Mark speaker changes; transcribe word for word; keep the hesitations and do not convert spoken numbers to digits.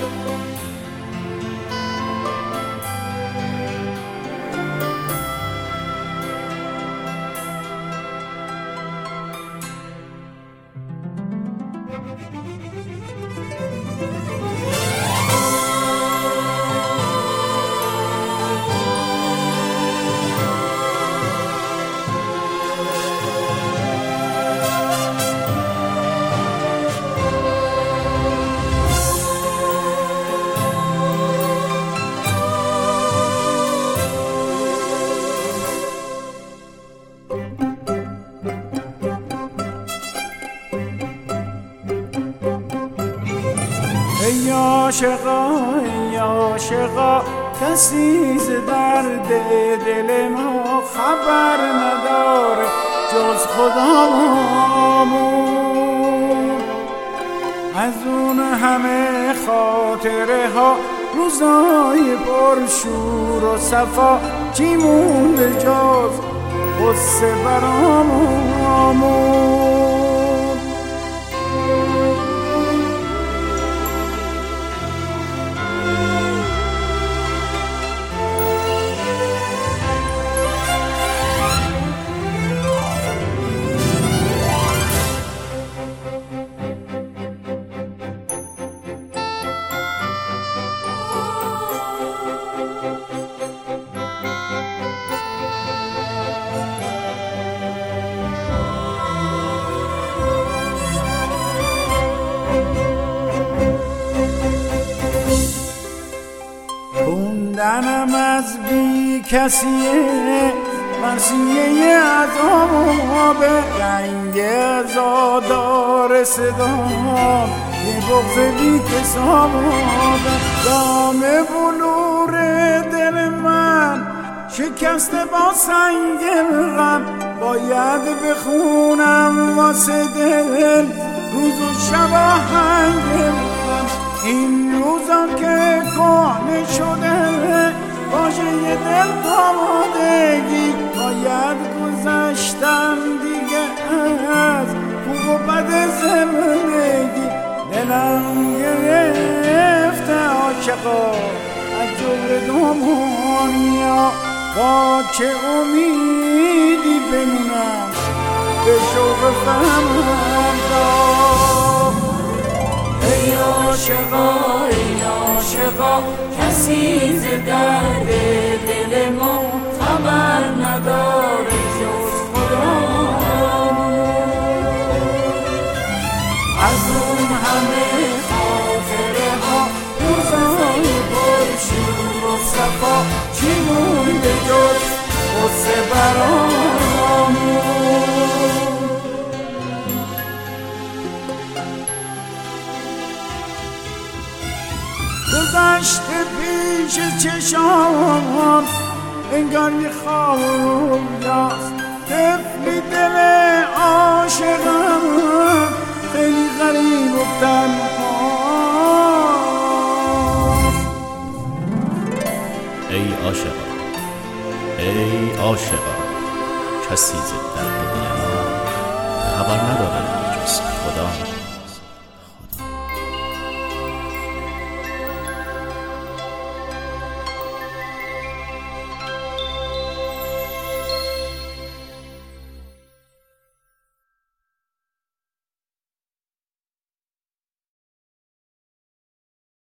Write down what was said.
Speaker 1: ای عاشقا ای عاشقا کسی ز درد دل ما خبر نداره جز خدامون. از اون همه خاطره ها روزای پرشور و صفا چی مونده جز غصه برامون. خوندنم از بی کسیه مرسیه عذابه رنگ ازادار صدام یه بغض بی کسابه. دام بلور دل من شکسته با سنگ غم باید بخونم واسه دل روز و شب آهنگ غم. این روزا که کهنه شده واژه دل آمادگی باید گذشتم دیگه از خوب و بد زندگی. دلم گرفته عاشقا از جور دنیا با چه امیدی بمونم به شوق فردا.
Speaker 2: ای عاشقا ای عاشقا کسی ز درد دل ما خبر نداره جز خدامون. از اون همه خاطره ها روزای پرشور و صفا چی مونده جز غصه برامون.
Speaker 1: گذشته پیش چشام انگار یه خواب رویاست. طفلی دل عاشقم خیلی غریب و تنهاست.
Speaker 3: ای عاشقا ای عاشقا کسی ز درد دل ما خبر نداره جز خدا.